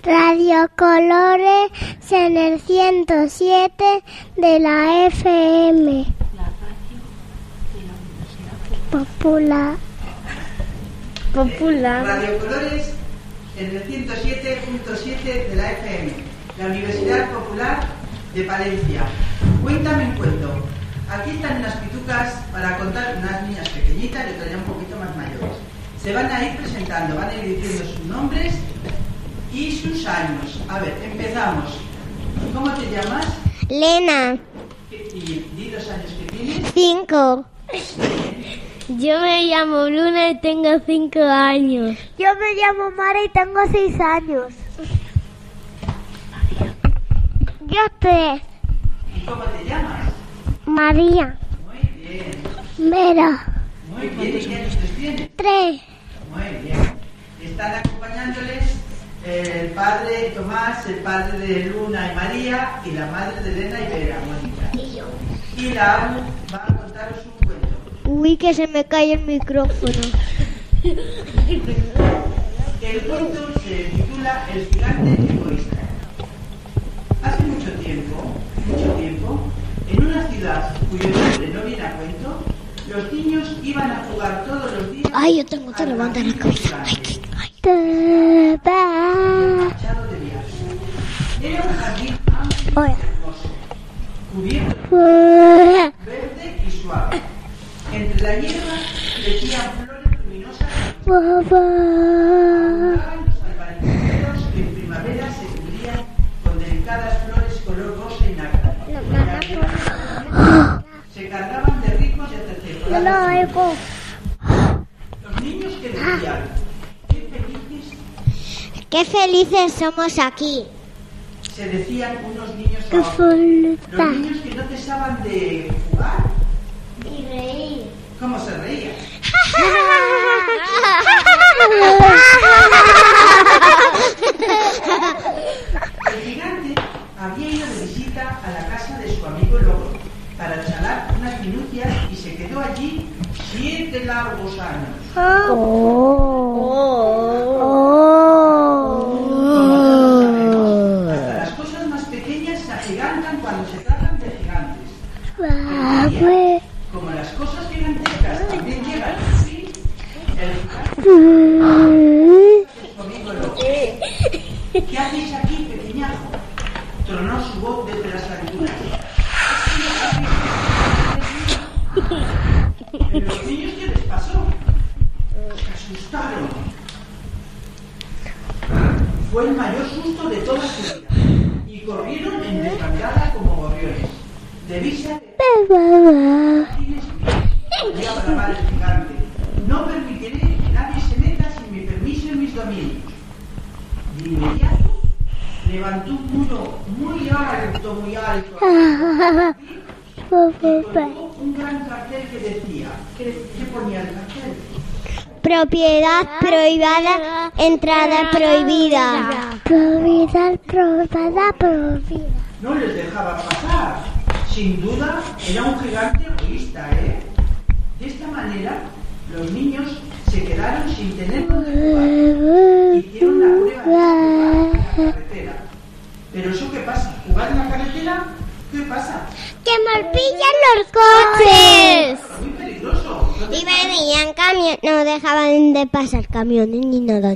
Radio Colores en el 107 de la FM. Popular. Radio Colores en el 107.7 de la FM. La Universidad Popular de Palencia. Cuéntame un cuento. Aquí están unas pitucas para contar, unas niñas pequeñitas y otras ya un poquito más mayores. Se van a ir presentando, van a ir diciendo sus nombres y sus años. A ver, empezamos. ¿Cómo te llamas? Lena. Y di los años que tienes. 5. Yo me llamo Luna y tengo 5 años. Yo me llamo Mara y tengo 6 años. Yo 3. ¿Y cómo te llamas? María. Muy bien. Vera. Muy bien. ¿Y qué años tienes? 3. Muy bien. Están acompañándoles el padre Tomás, el padre de Luna y María y la madre de Elena y Vera, Mónica. Y la AMU va a contaros un cuento. Uy, que se me cae el micrófono. El cuento se titula El gigante egoísta. Hace mucho tiempo, en una ciudad cuyo nombre no viene a cuento, los niños iban a jugar todos los días. Ay, yo tengo que levantar la cabeza. Marchado de viaje. Era un jardín amplio y hermoso, cubierto verde y suave. Entre la hierba crecían flores luminosas. Abundaban los albaricoceros que en primavera se cubrían con delicadas flores color rosa y nácar. Se cargaban de ricos y aterciopelados. Los niños que decían, ¡qué felices somos aquí! Se decían unos niños a otros. Los niños que no cesaban de jugar Y reír. ¿Cómo se reían? El gigante había ido de visita a la casa de su amigo Lobo para charlar unas minucias y se quedó allí 7 largos años. Como todos sabemos, hasta las cosas más pequeñas se agigantan cuando se tratan de gigantes. Como las cosas gigantescas también llegan a su fin, el gigante su amigo Lobo. ¿Qué hacéis aquí, pequeñajo? Tronó su voz desde las alturas. ¿Los niños qué les pasó? Se asustaron. Fue el mayor susto de toda su vida y corrieron en desbandada como gorriones. Debéis saber podía bramar el gigante. No permitiré que nadie se meta sin mi permiso en mis dominios. De inmediato levantó un muro muy alto y colgó un gran cartel que decía, ¿qué ponía el cartel? Propiedad prohibida, entrada prohibida. Propiedad prohibida. No les dejaba pasar. Sin duda era un gigante egoísta, ¿eh? De esta manera, los niños se quedaron sin tener dónde jugar. Hicieron la prueba de jugar en la carretera. Pero eso, ¿qué pasa? ¿Jugar en la carretera? ¿Qué pasa? ¡Que me pillan los coches! Muy peligroso. Y venían camiones, no dejaban de pasar camiones ni nada.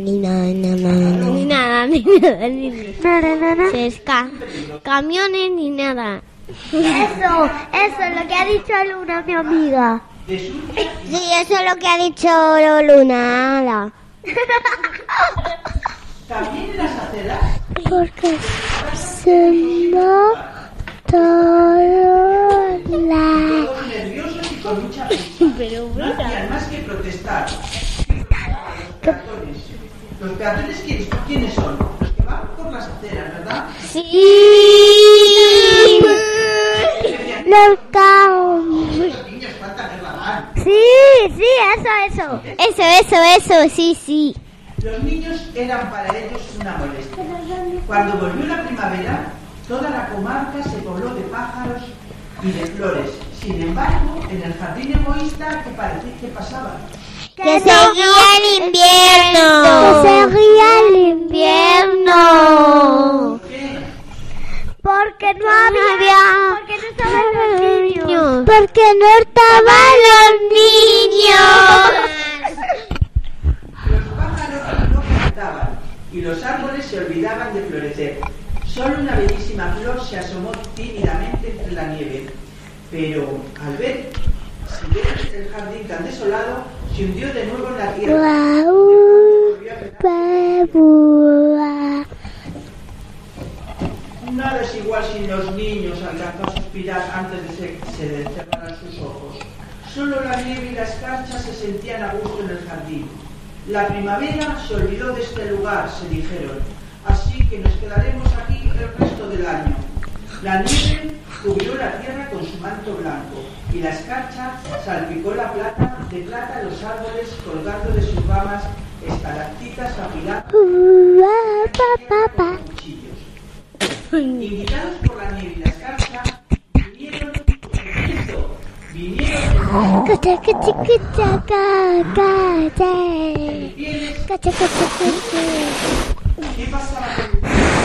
Camiones ni nada. Eso es lo que ha dicho Luna, mi amiga. Sí, eso es lo que ha dicho Luna. También en las aceras. Porque se nota Todos nerviosos y con mucha prisa. No hacían más que protestar. Los peatones, ¿quiénes son? Los que van por las aceras, ¿verdad? Sí. Los caos. Los niños faltan ver la mano. Sí, eso, sí. Los niños eran para ellos una molestia. Cuando volvió la primavera, toda la comarca se pobló de pájaros y de flores. Sin embargo, en el jardín egoísta, ¿qué parecía que pasaba? Que seguía el invierno. y los árboles se olvidaban de florecer. Solo una bellísima flor se asomó tímidamente entre la nieve, pero al ver el jardín tan desolado, se hundió de nuevo en la tierra. Nada es igual si los niños alcanzan a suspirar antes de que se les cerraran sus ojos. Solo la nieve y la escarcha se sentían a gusto en el jardín. La primavera se olvidó de este lugar, se dijeron, así que nos quedaremos aquí el resto del año. La nieve cubrió la tierra con su manto blanco y la escarcha salpicó de plata los árboles colgando de sus ramas estalactitas afiladas con cuchillos. Invitados por la nieve y la escarcha, vinieron ¿Qué pasaba con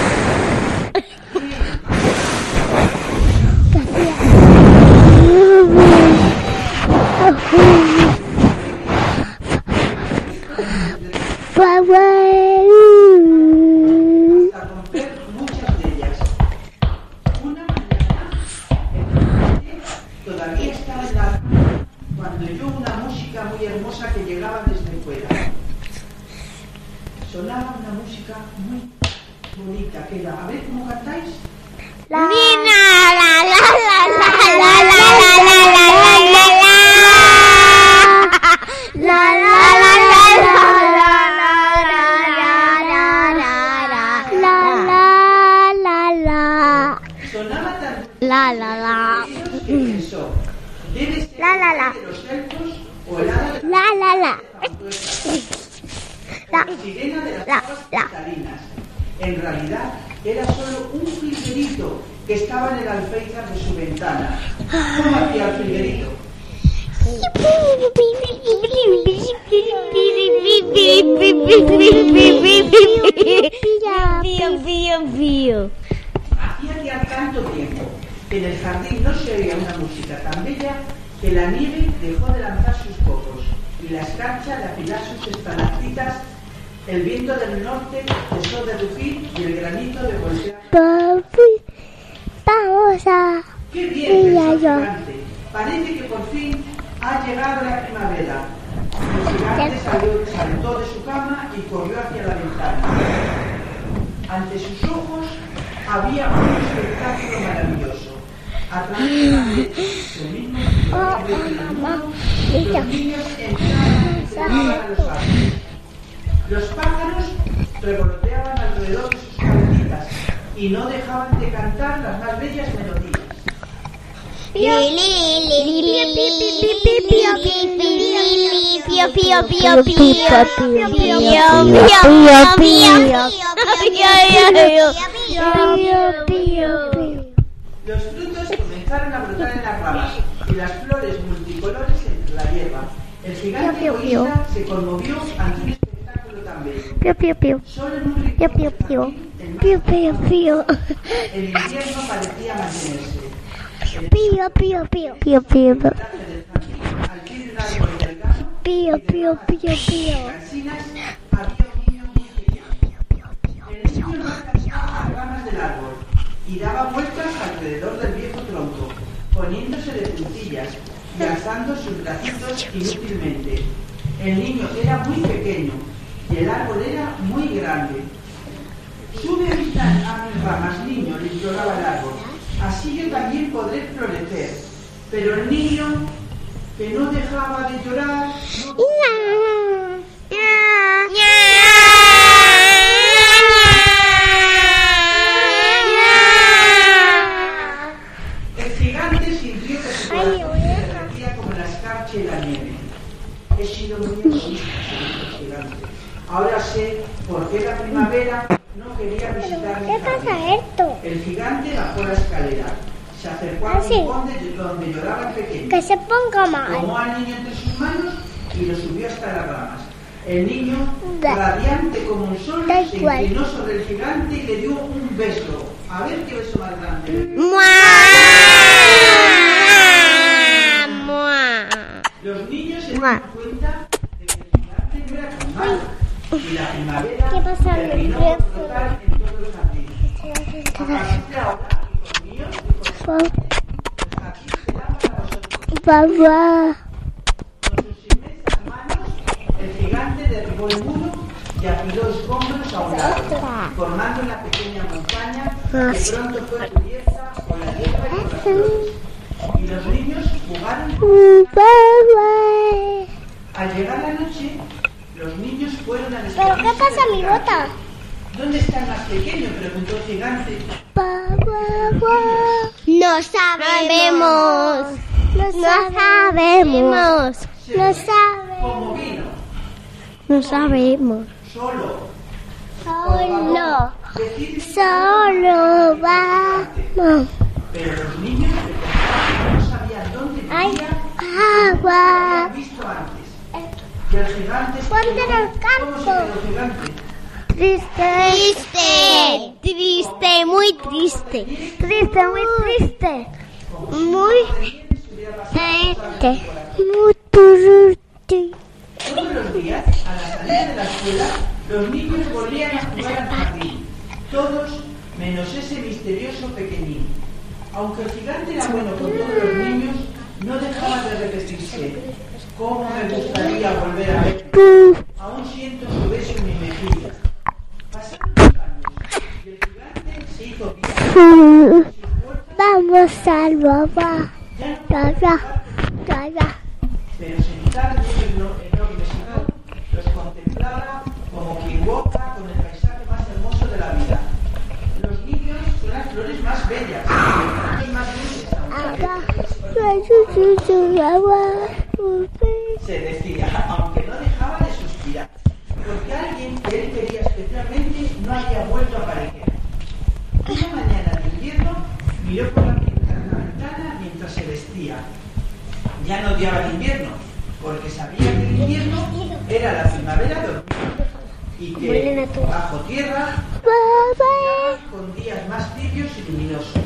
hasta romper muchas de ellas? Una mañana, el todavía estaba en la cuando oyó una música muy hermosa que llegaba desde fuera. Sonaba una música muy bonita que era, a ver cómo cantáis. La la la la la la la Sonaba tan que pensó, debe ser de los elfos o el hada de la sirena de las aguas cristalinas. En realidad era solo un jilguerito que estaba en el alféizar de su ventana. ¿Cómo hacía el jilguerito? Hacía tanto tiempo que en el jardín no se oía una música tan bella que la nieve dejó de lanzar sus copos y la escarcha de afilar sus estalactitas. El viento del norte cesó de rugir y el granito de voltear. Vamos a... ¡Qué bien! Pensó el gigante. Parece que por fin ha llegado la primavera. El gigante saltó de su cama y corrió hacia la ventana. Ante sus ojos había un espectáculo maravilloso. A través de la leche, el mismo los niños entraban a los árboles. Los pájaros revoloteaban alrededor de sus cabecitas y no dejaban de cantar las más bellas melodías. Los frutos comenzaron a brotar en las ramas y las flores multicolores entre la hierba. El gigante egoísta se conmovió ante un espectáculo tan bello. Solo en un rincón el invierno parecía mantenerse. Al pie de un árbol delgado, Cansinas había un niño muy pequeño. El niño no alcanzaba las ramas del árbol y daba vueltas alrededor del viejo tronco, poniéndose de puntillas y alzando sus bracitos inútilmente. El niño era muy pequeño y el árbol era muy grande. Sube a mis ramas, niño, le imploraba el árbol. Así yo también podré florecer. Pero el niño, que no dejaba de llorar, el gigante sintió que su corazón se derretía como la escarcha y la nieve. He sido muy egoísta, dijo el gigante. Ahora sé por qué la primavera no quería visitar mi jardín. El gigante bajó la escalera, se acercó al rincón donde lloraba el pequeño. Que se ponga mal. Tomó al niño entre sus manos y lo subió hasta las ramas. El niño, radiante como un sol, se inclinó sobre el gigante y le dio un beso. A ver qué beso más grande. Los niños se dieron cuenta de que el gigante no era tan malo, Y la primavera ¿Qué pasa? terminó por brotar en todo el jardín. A partir de ahora, hijos míos, el jardín será para vosotros. Papá. Con sus inmensas manos, el gigante derribó el muro y apiló escombros a un lado, formando una pequeña montaña que pronto fue cubierta con la hierba y con las flores. Y los niños jugaron. Al llegar la noche, los niños fueron a ¿Pero qué pasa a mi bota? ¿Dónde está el más pequeño?, preguntó el gigante. No sabemos. Como vino, No sabemos. solo. Solo. Decidme Solo vamos. Pero los niños no sabían dónde vivía, Agua. habían visto antes. Y el gigante se Ponte en preguntó, el campo. ¿cómo se quedó el gigante? Triste, muy triste. Muy triste. Muy triste. Todos los días, a la salida de la escuela, los niños volvían a jugar al jardín. Todos, menos ese misterioso pequeñín. Aunque el gigante era bueno con todos los niños, no dejaba de repetirse. ¿Cómo me gustaría volver a ver? Aún siento su beso en mi mejilla. Pasaron los años y el gigante se hizo viejo. Vamos al papá. Pero sentado en un enorme sillón, los contemplaba como quien goza con el paisaje más hermoso de la vida. Los niños son las flores más bellas, las flores más dulces, se decía, aunque no dejaba de suspirar, porque alguien que él quería especialmente no había vuelto a aparecer. Una mañana de invierno miró por la ventana mientras se vestía. Ya no odiaba el invierno, porque sabía que el invierno era la primavera dormida y que bajo tierra con días más tibios y luminosos.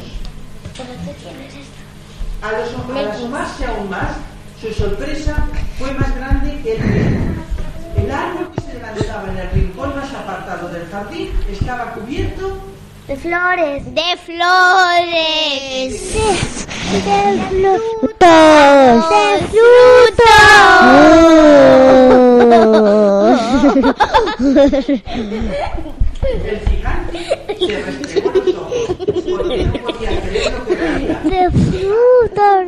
Al asomarse aún más, su sorpresa fue más grande que el mismo. El árbol que se levantaba en el rincón más apartado del jardín estaba cubierto De flores. El gigante se restregó los ojos porque no podía creer lo que veía. De frutos.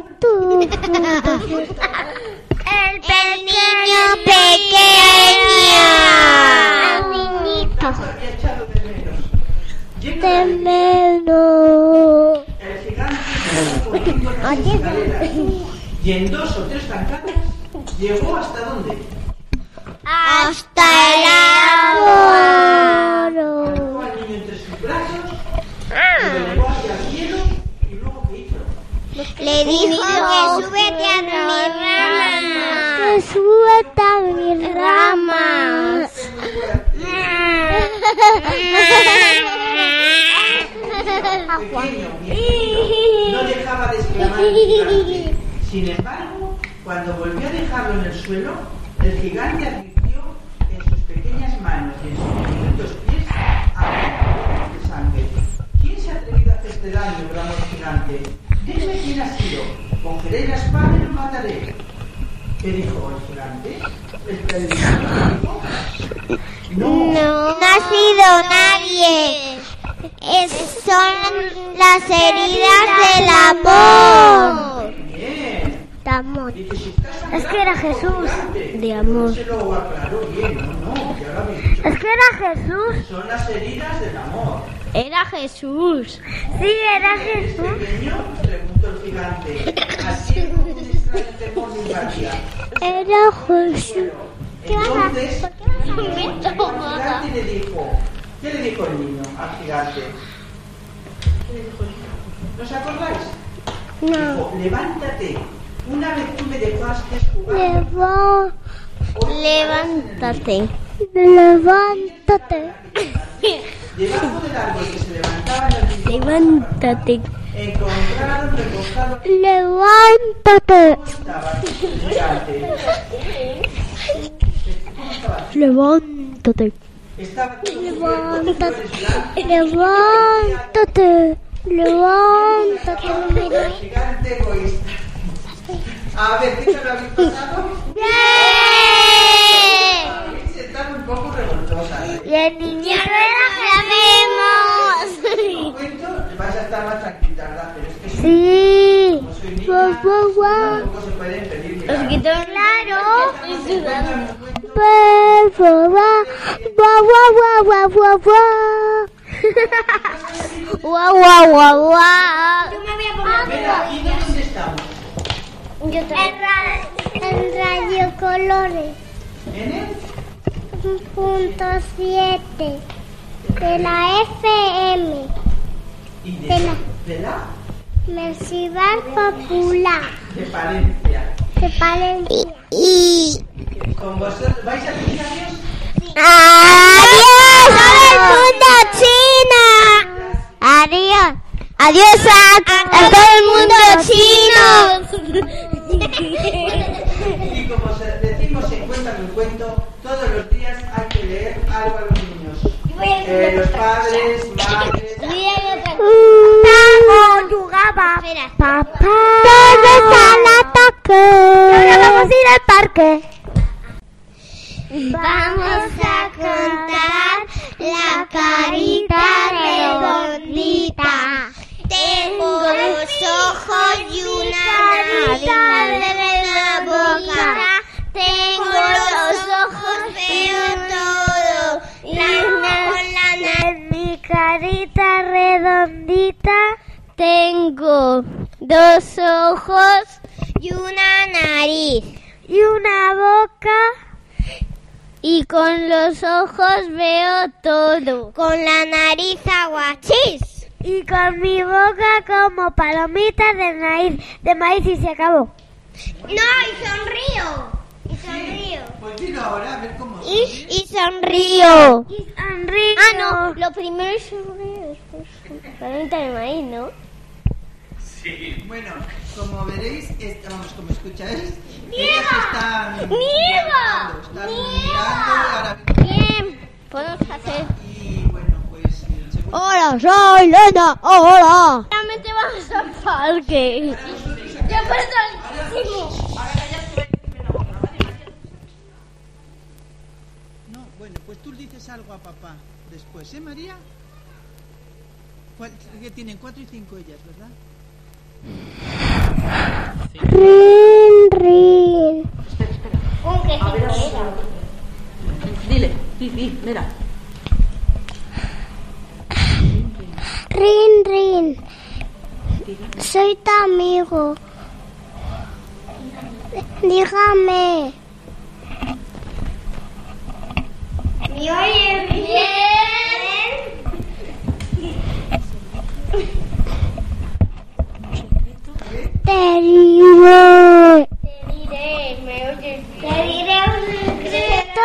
El niño pequeño. El niñito. Había echado de menos. Lleno De de menos. el gigante se fue corriendo por las escaleras y en 2 o 3 zancadas llegó hasta dónde. Hasta el árbol. Arrojó al niño entre sus brazos, lo elevó hacia el cielo y luego ¿qué hizo? Le dijo que súbete a mis ramas. Que súbete a mis ramas. Pequeño, no dejaba de exclamar el gigante. Sin embargo, cuando volvió a dejarlo en el suelo, el gigante advirtió que en sus pequeñas manos y en sus diminutos pies había gotas de sangre. ¿Quién se ha atrevido a hacerte daño? Bramó el gigante. Dime quién ha sido. Cogeré la espada y lo mataré. ¿Qué dijo el gigante? ¿El dijo? No ha sido nadie. Son las heridas del amor. Bien. De amor. Dice, si estás Es que era sangrando, Jesús. gigante. De amor. No se lo aclaró bien, no, ya lo habéis dicho. Es que era Jesús. Son las heridas del amor. Era Jesús. Sí, era Jesús. ¿Pequeño? Preguntó el gigante. Así es como un extraño temor me invadía. Era Jesús. Entonces, el gigante le dijo, ¿qué le dijo el niño al gigante? ¿Qué le dijo el niño? ¿No os acordáis? No. Dijo, levántate. Una vez tú me dejaste jugar. Levántate. Levántate. Debajo del árbol que se levantaba en el rincón, Levántate. encontraron recostado Levántate. estaba el gigante. ¿Cómo estaba? Levántate. levántate. Estaba todo Levántate, levántate, levántate. gigante egoísta. A ver, ¿qué tal lo habéis pasado? ¡Bien! Habéis estado un poco revoltosas. Y el niño no la sabemos. Un cuento, vais a estar más tranquilitas, ¿verdad? Pero es que Sí. como soy niña, Guau, guau, guau. tampoco se pueden pedir Os milagros. quito Claro. Cuéntame un cuento. Guau, guau, guau, guau. Mira, ¿y dónde estamos? En Radio Colores ¿En el? .7 de la FM, ¿Y De la- de la? Universidad Popular De Palencia. de Palencia. ¿Con vosotros vais a decir adiós? ¡Adiós! ¡Todo el mundo chino! ¡Adiós! ¡Adiós a todo el mundo chino! Y como decimos en Cuéntame un cuento, todos los días hay que leer algo a los niños. Los padres, madres... Jugaba. Papá. Todos al ataque. Ahora vamos a ir al parque. Vamos a contar la carita redondita. Tengo los ojos y una nariz en la boca. Tengo los ojos, veo todo. Con la en mi carita redondita tengo 2 ojos y una nariz y una boca. Y con los ojos veo todo. Con la nariz aguachis. Y con mi boca como palomitas de maíz y se acabó. No, y sonrío. Pues dilo ahora, a ver cómo... Y sonrío. Ah, no, lo primero es sonrío, después palomita de maíz, ¿no? Bueno, como veréis, como escucháis, ¡Nieva! ellas están... ¡Nieva! Están mirando, ahora Bien, podemos hacer. y bueno, pues... según- Hola, soy Lena, hola. Realmente vamos al parque. Ya pues altísimo. No, bueno, pues tú dices algo a papá después, ¿eh, María? Que tienen 4 y 5 ellas, ¿verdad? Rin, rin. Dile, di, mira. Rin, rin. Soy tu amigo. Dígame. ¿Me oyes bien? Te diré. ¿Me oyes bien? Te diré un secreto.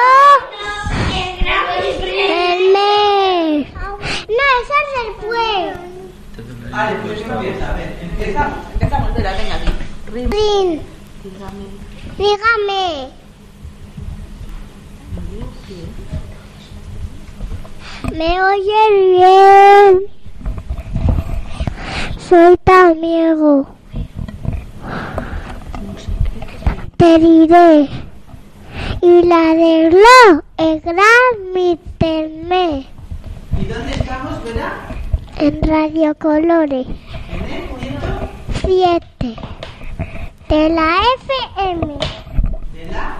El mes. No, eso es el pues. Vale, pues empieza, a ver, empezamos. Empezamos, mira, venga, di. Rin, Dígame. dígame. ¿Me oye bien? Soy tu amigo. Te diré. Y la de lo es gran mi terme. ¿Y dónde estamos, verdad? En Radio Colores En el 7 de la FM de la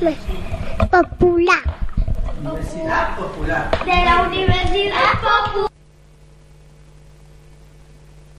Popular. Universidad Popular. De la Universidad Popular.